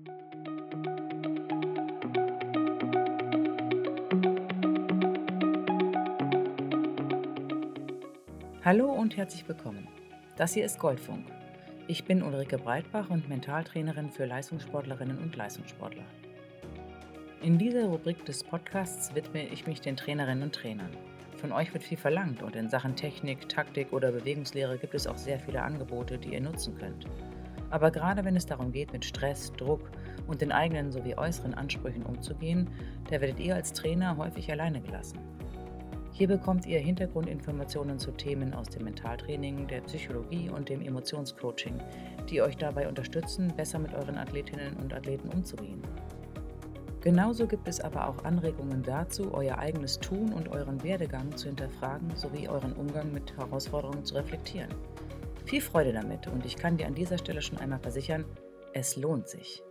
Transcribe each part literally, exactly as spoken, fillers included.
Hallo und herzlich willkommen. Das hier ist Goldfunk. Ich bin Ulrike Breitbach und Mentaltrainerin für Leistungssportlerinnen und Leistungssportler. In dieser Rubrik des Podcasts widme ich mich den Trainerinnen und Trainern. Von euch wird viel verlangt und in Sachen Technik, Taktik oder Bewegungslehre gibt es auch sehr viele Angebote, die ihr nutzen könnt. Aber gerade wenn es darum geht, mit Stress, Druck und den eigenen sowie äußeren Ansprüchen umzugehen, da werdet ihr als Trainer häufig alleine gelassen. Hier bekommt ihr Hintergrundinformationen zu Themen aus dem Mentaltraining, der Psychologie und dem Emotionscoaching, die euch dabei unterstützen, besser mit euren Athletinnen und Athleten umzugehen. Genauso gibt es aber auch Anregungen dazu, euer eigenes Tun und euren Werdegang zu hinterfragen sowie euren Umgang mit Herausforderungen zu reflektieren. Viel Freude damit und ich kann dir an dieser Stelle schon einmal versichern, es lohnt sich.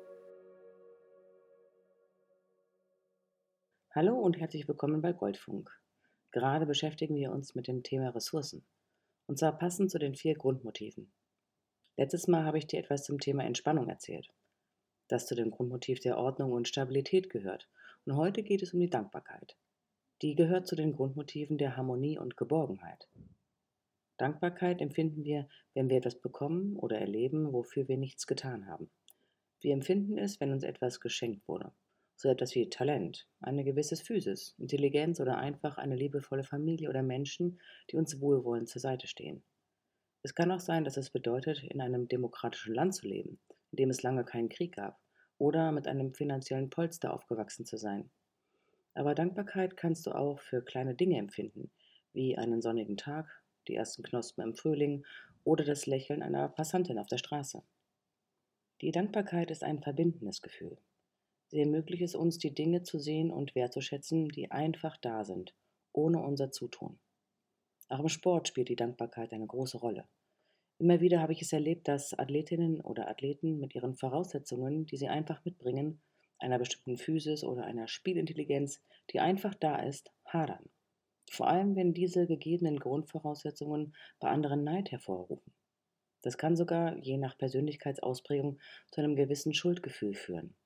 Hallo und herzlich willkommen bei Goldfunk. Gerade beschäftigen wir uns mit dem Thema Ressourcen. Und zwar passend zu den vier Grundmotiven. Letztes Mal habe ich dir etwas zum Thema Entspannung erzählt, das zu dem Grundmotiv der Ordnung und Stabilität gehört. Und heute geht es um die Dankbarkeit. Die gehört zu den Grundmotiven der Harmonie und Geborgenheit. Dankbarkeit empfinden wir, wenn wir etwas bekommen oder erleben, wofür wir nichts getan haben. Wir empfinden es, wenn uns etwas geschenkt wurde. So etwas wie Talent, eine gewisse Physis, Intelligenz oder einfach eine liebevolle Familie oder Menschen, die uns wohlwollend zur Seite stehen. Es kann auch sein, dass es bedeutet, in einem demokratischen Land zu leben, in dem es lange keinen Krieg gab, oder mit einem finanziellen Polster aufgewachsen zu sein. Aber Dankbarkeit kannst du auch für kleine Dinge empfinden, wie einen sonnigen Tag, die ersten Knospen im Frühling oder das Lächeln einer Passantin auf der Straße. Die Dankbarkeit ist ein verbindendes Gefühl. Sie ermöglicht es uns, die Dinge zu sehen und wertzuschätzen, die einfach da sind, ohne unser Zutun. Auch im Sport spielt die Dankbarkeit eine große Rolle. Immer wieder habe ich es erlebt, dass Athletinnen oder Athleten mit ihren Voraussetzungen, die sie einfach mitbringen, einer bestimmten Physis oder einer Spielintelligenz, die einfach da ist, hadern. Vor allem, wenn diese gegebenen Grundvoraussetzungen bei anderen Neid hervorrufen. Das kann sogar, je nach Persönlichkeitsausprägung, zu einem gewissen Schuldgefühl führen.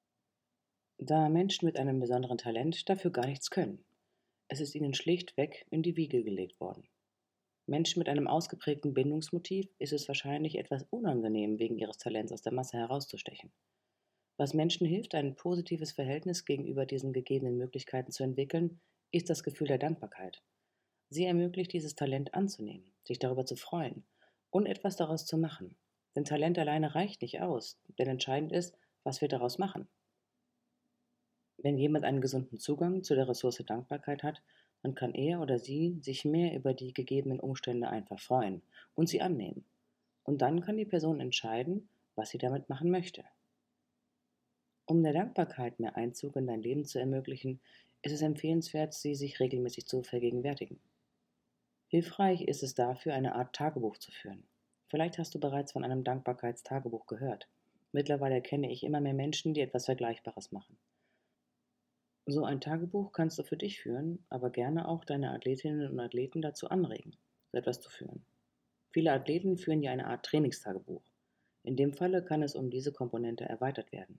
Da Menschen mit einem besonderen Talent dafür gar nichts können. Es ist ihnen schlichtweg in die Wiege gelegt worden. Menschen mit einem ausgeprägten Bindungsmotiv ist es wahrscheinlich etwas unangenehm, wegen ihres Talents aus der Masse herauszustechen. Was Menschen hilft, ein positives Verhältnis gegenüber diesen gegebenen Möglichkeiten zu entwickeln, ist das Gefühl der Dankbarkeit. Sie ermöglicht, dieses Talent anzunehmen, sich darüber zu freuen und etwas daraus zu machen. Denn Talent alleine reicht nicht aus, denn entscheidend ist, was wir daraus machen. Wenn jemand einen gesunden Zugang zu der Ressource Dankbarkeit hat, dann kann er oder sie sich mehr über die gegebenen Umstände einfach freuen und sie annehmen. Und dann kann die Person entscheiden, was sie damit machen möchte. Um der Dankbarkeit mehr Einzug in dein Leben zu ermöglichen, ist es empfehlenswert, sie sich regelmäßig zu vergegenwärtigen. Hilfreich ist es dafür, eine Art Tagebuch zu führen. Vielleicht hast du bereits von einem Dankbarkeitstagebuch gehört. Mittlerweile kenne ich immer mehr Menschen, die etwas Vergleichbares machen. So ein Tagebuch kannst du für dich führen, aber gerne auch deine Athletinnen und Athleten dazu anregen, so etwas zu führen. Viele Athleten führen ja eine Art Trainingstagebuch. In dem Falle kann es um diese Komponente erweitert werden.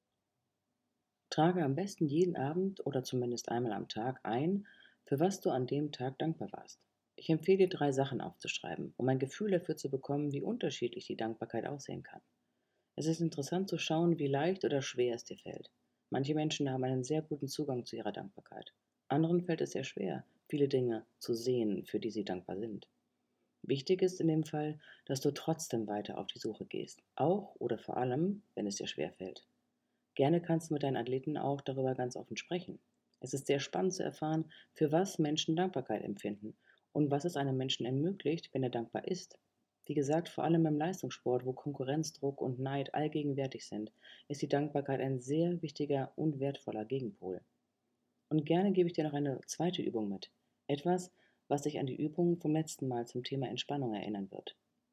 Trage am besten jeden Abend oder zumindest einmal am Tag ein, für was du an dem Tag dankbar warst. Ich empfehle dir, drei Sachen aufzuschreiben, um ein Gefühl dafür zu bekommen, wie unterschiedlich die Dankbarkeit aussehen kann. Es ist interessant zu schauen, wie leicht oder schwer es dir fällt. Manche Menschen haben einen sehr guten Zugang zu ihrer Dankbarkeit. Anderen fällt es sehr schwer, viele Dinge zu sehen, für die sie dankbar sind. Wichtig ist in dem Fall, dass du trotzdem weiter auf die Suche gehst, auch oder vor allem, wenn es dir schwer fällt. Gerne kannst du mit deinen Athleten auch darüber ganz offen sprechen. Es ist sehr spannend zu erfahren, für was Menschen Dankbarkeit empfinden und was es einem Menschen ermöglicht, wenn er dankbar ist. Wie gesagt, vor allem im Leistungssport, wo Konkurrenzdruck und Neid allgegenwärtig sind, ist die Dankbarkeit ein sehr wichtiger und wertvoller Gegenpol. Und gerne gebe ich dir noch eine zweite Übung mit. Etwas, was dich an die Übung vom letzten Mal zum Thema Entspannung erinnern wird.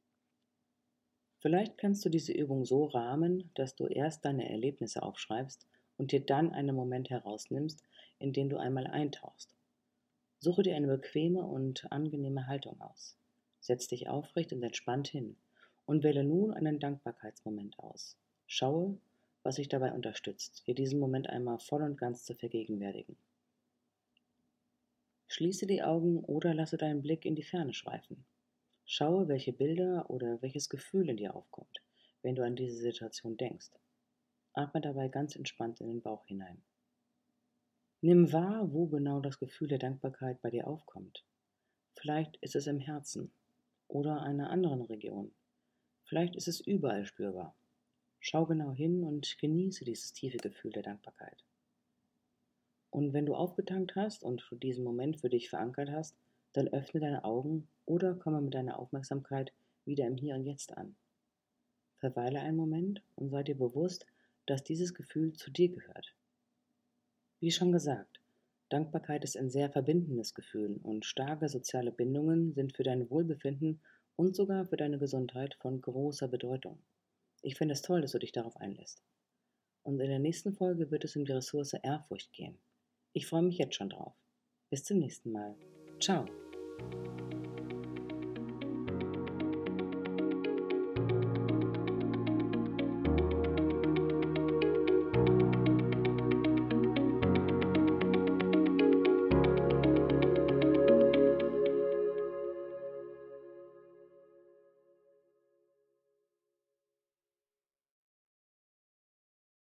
Vielleicht kannst du diese Übung so rahmen, dass du erst deine Erlebnisse aufschreibst und dir dann einen Moment herausnimmst, in den du einmal eintauchst. Suche dir eine bequeme und angenehme Haltung aus. Setz dich aufrecht und entspannt hin und wähle nun einen Dankbarkeitsmoment aus. Schaue, was dich dabei unterstützt, dir diesen Moment einmal voll und ganz zu vergegenwärtigen. Schließe die Augen oder lasse deinen Blick in die Ferne schweifen. Schaue, welche Bilder oder welches Gefühl in dir aufkommt, wenn du an diese Situation denkst. Atme dabei ganz entspannt in den Bauch hinein. Nimm wahr, wo genau das Gefühl der Dankbarkeit bei dir aufkommt. Vielleicht ist es im Herzen oder einer anderen Region. Vielleicht ist es überall spürbar. Schau genau hin und genieße dieses tiefe Gefühl der Dankbarkeit. Und wenn du aufgetankt hast und du diesen Moment für dich verankert hast, dann öffne deine Augen oder komme mit deiner Aufmerksamkeit wieder im Hier und Jetzt an. Verweile einen Moment und sei dir bewusst, dass dieses Gefühl zu dir gehört. Wie schon gesagt, Dankbarkeit ist ein sehr verbindendes Gefühl und starke soziale Bindungen sind für dein Wohlbefinden und sogar für deine Gesundheit von großer Bedeutung. Ich finde es toll, dass du dich darauf einlässt. Und in der nächsten Folge wird es um die Ressource Ehrfurcht gehen. Ich freue mich jetzt schon drauf. Bis zum nächsten Mal. Ciao.